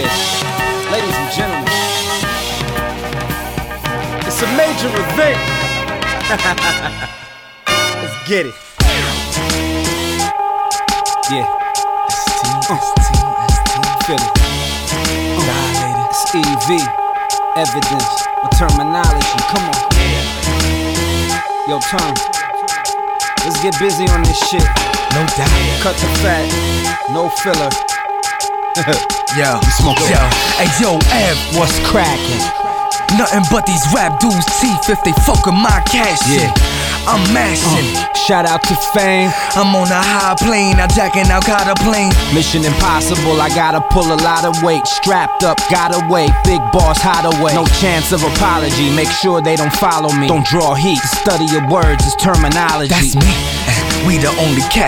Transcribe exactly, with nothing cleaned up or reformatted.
Yeah, ladies and gentlemen, it's a major event. Let's get it. Yeah. S T, S T, S T. Feel it. Uh, it's E V. Evidence with terminology. Come on. Yo, turn. Let's get busy on this shit. No doubt. Cut the fat. No filler. Yo, smoke yo, hey yo, Ev, what's cracking? Nothing but these rap dudes' teeth if they fuck with my cash. Yeah. I'm mashing. Uh, shout out to Fame. I'm on a high plane, I jacking out, got a plane. Mission impossible, I gotta pull a lot of weight. Strapped up, got away, big boss hideaway. No chance of apology, make sure they don't follow me. Don't draw heat, study your words, it's terminology. That's me, we the only cat